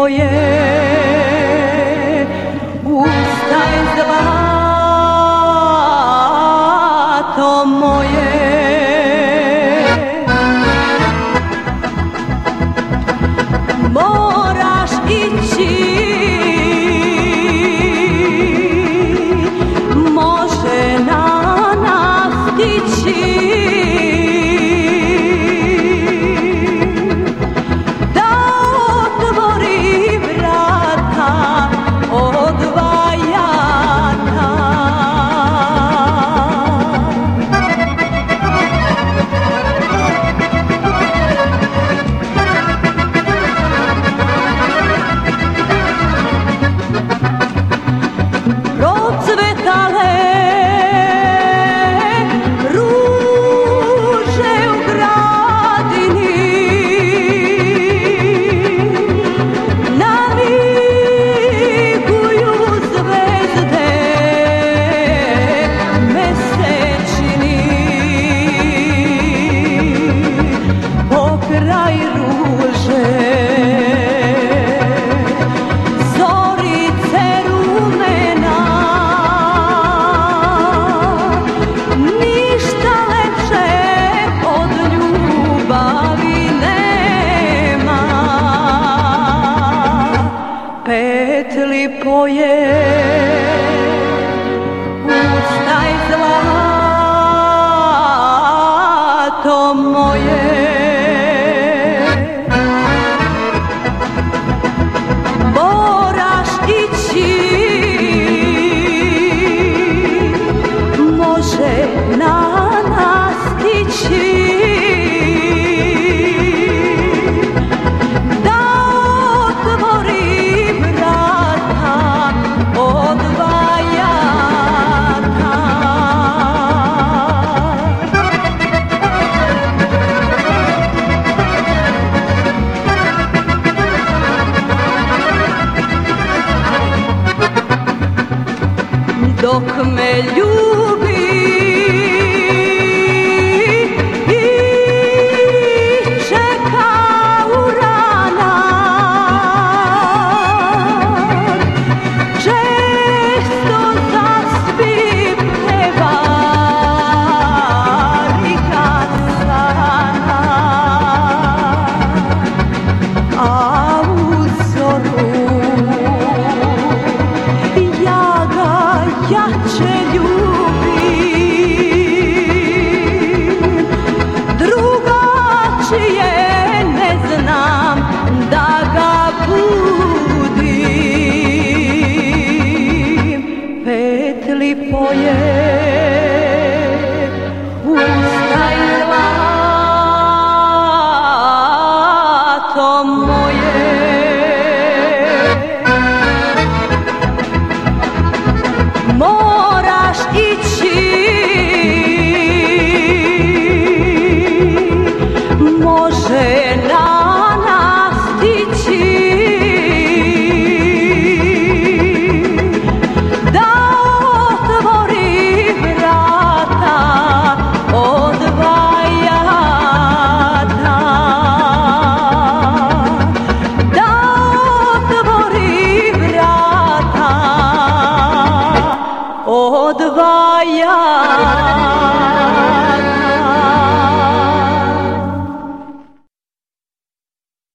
tvoje, ustaj zlato moje. Moraš ići, može na nas stići, da otvori vrata odvajata. Procvetale ruže u gradini, namiguju zvezde mesečini. Pokraj ruže zorice rumena, ništa lepše od ljubavi nema. Petli poje, ustaj zlato moje. Moraš ići, može na nas stići, da otvori vrata odvajata. Dok me ljubi i čeka uranak, često zaspi prevari kasanak, a u zoru ja ga jače ljubim. Drugačije ne znam da ga budim. Petli poje, ustaj zlato moje. Moraš ići, može